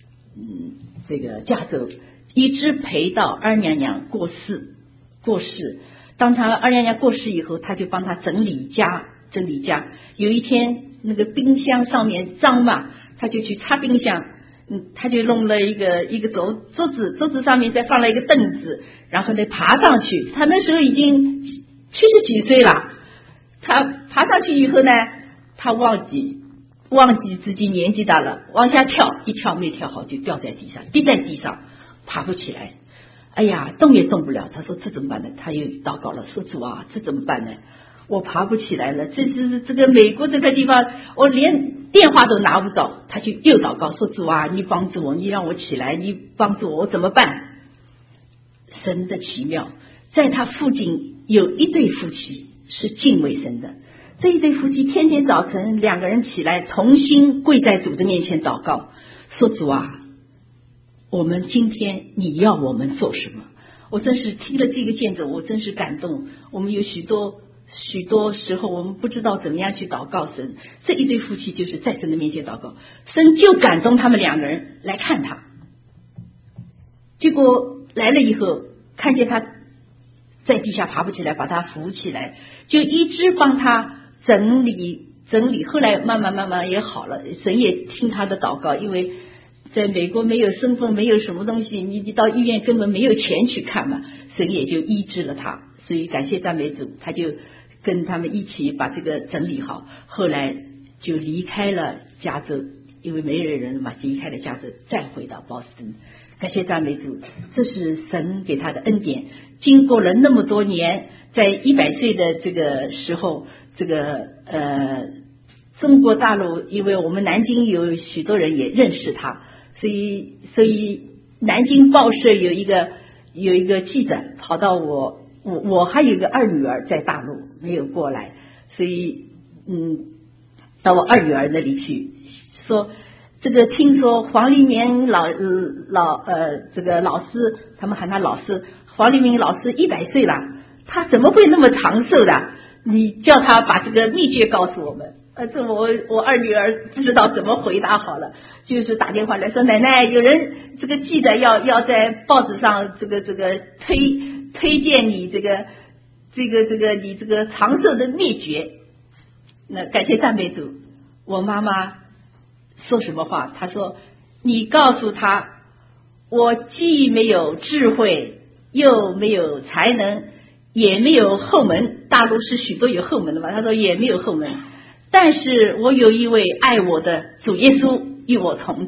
加州，一直陪到二娘娘过世。当他二娘娘过世以后，他就帮他整理家。有一天那个冰箱上面脏嘛，他就去擦冰箱，他就弄了一个桌子上面再放了一个凳子，然后呢爬上去。他那时候已经70几岁了，他爬上去以后呢，他忘记自己年纪大了，往下跳，一跳没跳好就掉在地上，跌在地上，爬不起来。哎呀，动也动不了。他说这怎么办呢？他又祷告了，说主啊，这怎么办呢？我爬不起来了，这个美国这个地方我连电话都拿不着。他就又祷告说主啊，你帮助我，你让我起来，你帮助我怎么办？神的奇妙，在他附近有一对夫妻是敬畏神的。这一对夫妻天天早晨2个人起来，同心跪在主的面前祷告，说主啊，我们今天你要我们做什么？我真是听了这个见证，我真是感动。我们有许多时候我们不知道怎么样去祷告神，这一对夫妻就是在神的面前祷告，神就感动他们2个人来看他。结果来了以后，看见他在地下爬不起来，把他扶起来，就一直帮他整理。后来慢慢也好了，神也听他的祷告。因为在美国没有身份，没有什么东西，你到医院根本没有钱去看嘛，神也就医治了他。所以感谢赞美主，他就跟他们一起把这个整理好。后来就离开了加州，因为没有人嘛，就离开了加州，再回到波士顿。感谢赞美主，这是神给他的恩典。经过了那么多年，在100岁的这个时候，这个中国大陆，因为我们南京有许多人也认识他，所以南京报社有一个记者跑到我还有一个2女儿在大陆没有过来，所以到我2女儿那里去，说这个听说黄立明这个老师，他们喊他老师，黄立明老师100岁了，他怎么会那么长寿的？你叫他把这个秘诀告诉我们。这我2女儿不知道怎么回答好了，就是打电话来说，奶奶，有人这个记得要在报纸上这个推荐你这个你这个长寿的秘诀。那感谢赞美主，我妈妈说什么话？她说你告诉他，我既没有智慧，又没有才能，也没有后门。大陆是许多有后门的嘛，她说也没有后门，但是我有一位爱我的主耶稣与我同在，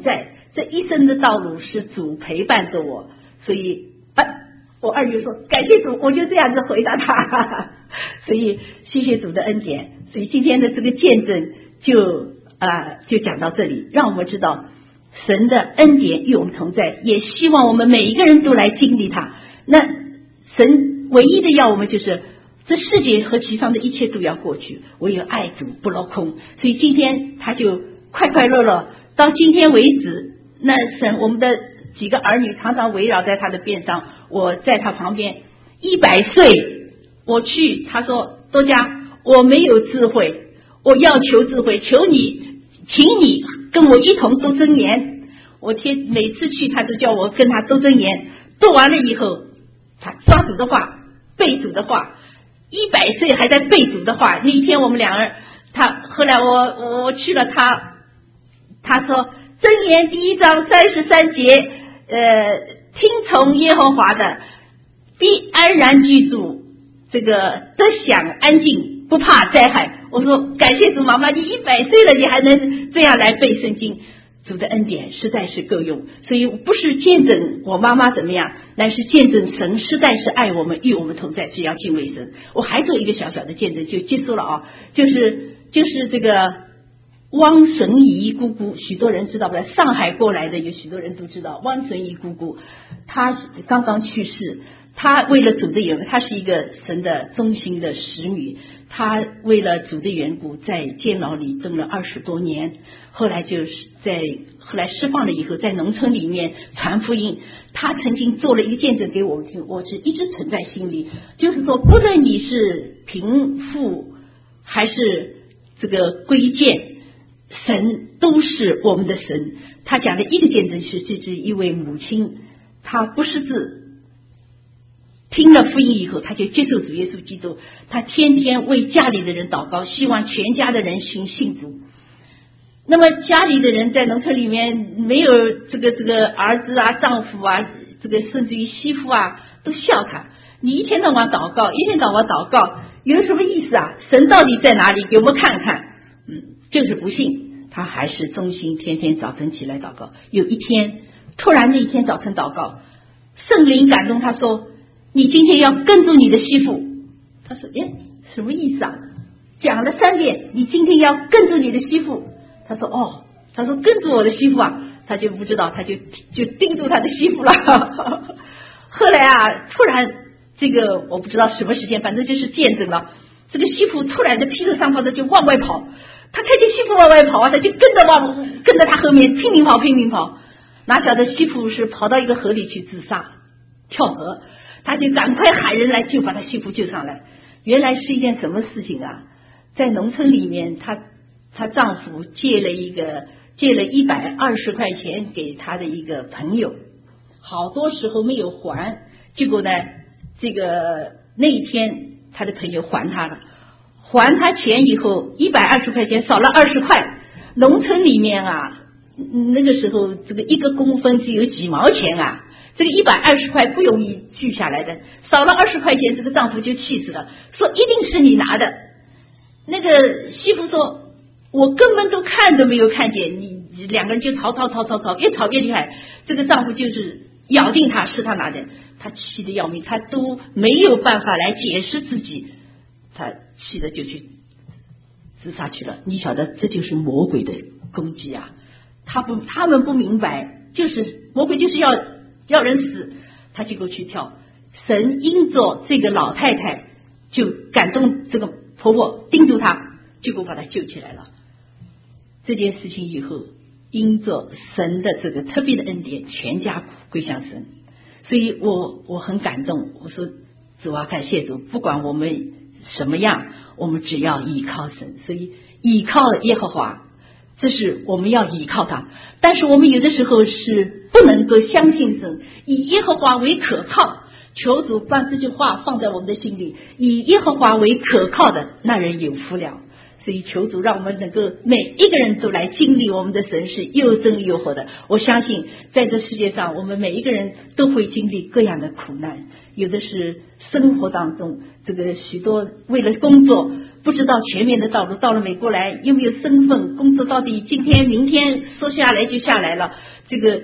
这一生的道路是主陪伴着我，所以我二女说感谢主，我就这样子回答他。所以谢谢主的恩典。所以今天的这个见证就讲到这里，让我们知道神的恩典与我们同在，也希望我们每一个人都来经历它。那神唯一的要我们就是这世界和其上的一切都要过去，唯有爱主不落空。所以今天他就快快乐乐到今天为止。那神我们的几个儿女常常围绕在他的边上，我在他旁边。100岁我去，他说多加我没有智慧，我要求智慧，求你请你跟我一同读箴言。我每次去他都叫我跟他读箴言，读完了以后他抓主的话背主的话，100岁还在背主的话。那一天我们两人，后来我去了他说箴言1章33节，听从耶和华的必安然居住，这个得享安静，不怕灾害。我说感谢主，妈妈你100岁了，你还能这样来背圣经，主的恩典实在是够用。所以不是见证我妈妈怎么样，乃是见证神实在是爱我们，与我们同在，只要敬畏神。我还做一个小小的见证就结束了啊，就是这个汪神怡姑姑，许多人知道不？上海过来的有许多人都知道汪神怡姑姑，她刚刚去世。她为了主的缘故，她是一个神的忠心的使女，她为了主的缘故在监牢里蹲了20多年，后来释放了以后，在农村里面传福音。她曾经做了一个见证给我们听，我是一直存在心里，就是说不论你是贫富还是这个贵贱，神都是我们的神。他讲的一个见证是，这是一位母亲，她不识字，听了福音以后，他就接受主耶稣基督，他天天为家里的人祷告，希望全家的人信主。那么家里的人在农村里面没有这个儿子啊、丈夫啊，这个甚至于媳妇啊，都笑他，你一天到晚祷告，一天到晚祷告，有什么意思啊？神到底在哪里？给我们看看。就是不信，他还是忠心，天天早晨起来祷告。有一天，突然那一天早晨祷告，圣灵感动他说，你今天要跟住你的媳妇。他说什么意思啊？讲了3遍，你今天要跟住你的媳妇。他说他说跟住我的媳妇啊，他就不知道，他就盯住他的媳妇了。后来啊，突然这个我不知道什么时间，反正就是见证了，这个媳妇突然的披着上袍的就往外跑，他看见媳妇往外跑啊，他就跟着他后面拼命跑，哪晓得媳妇是跑到一个河里去自杀跳河，他就赶快喊人来救，把他媳妇救上来。原来是一件什么事情啊？在农村里面，她丈夫借了120块钱给她的一个朋友，好多时候没有还，结果呢，那一天她的朋友还她了，还他钱以后120块钱少了20块。农村里面啊，那个时候这个1公分只有几毛钱啊，这个120块不容易聚下来的，少了20块钱，这个丈夫就气死了，说一定是你拿的。那个媳妇说我根本都看都没有看见，你2个人就吵，越吵越厉害。这个丈夫就是咬定他是他拿的，他气得要命，他都没有办法来解释自己，他气得就去自杀去了。你晓得这就是魔鬼的攻击啊！他们不明白，就是魔鬼就是要人死，他就过去跳。神因着这个老太太就感动这个婆婆，盯住她，结果把她救起来了。这件事情以后，因着神的这个特别的恩典，全家归向神。所以我很感动，我说主啊，感谢主，不管我们什么样，我们只要依靠神。所以依靠耶和华，这是我们要依靠他。但是我们有的时候是不能够相信神，以耶和华为可靠。求主把这句话放在我们的心里，以耶和华为可靠的那人有福了。 所以求主让我们能够每一个人都来经历我们的神是又真又活的。我相信在这世界上我们每一个人都会经历各样的苦难，有的是生活当中这个许多为了工作不知道前面的道路，到了美国来有没有身份，工作到底今天明天说下来就下来了，这个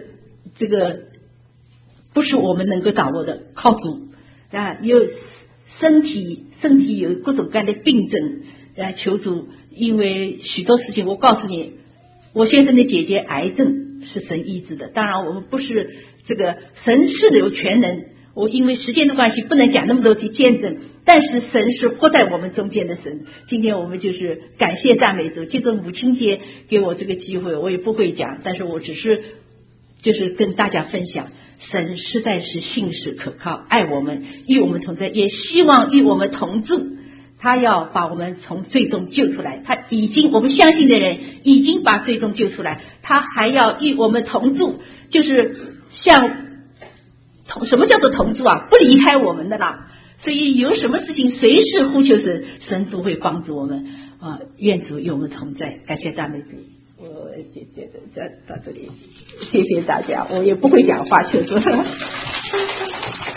不是我们能够掌握的，靠主啊。有身体有各种各样的病症啊，求主。因为许多事情我告诉你，我先生的姐姐癌症是神医治的，当然我们不是这个神是有全能，我因为时间的关系不能讲那么多去见证，但是神是活在我们中间的神。今天我们就是感谢赞美主，借着母亲节给我这个机会，我也不会讲，但是我只是就是跟大家分享，神实在是信实可靠，爱我们，与我们同在，也希望与我们同住。他要把我们从罪中救出来，他已经，我们相信的人已经把罪中救出来，他还要与我们同住，就是像什么叫做同住啊？不离开我们的啦。所以有什么事情随时呼求神，神都会帮助我们啊！愿主与我们同在，感谢赞美主。我觉得到这里，谢谢大家，我也不会讲话，求主。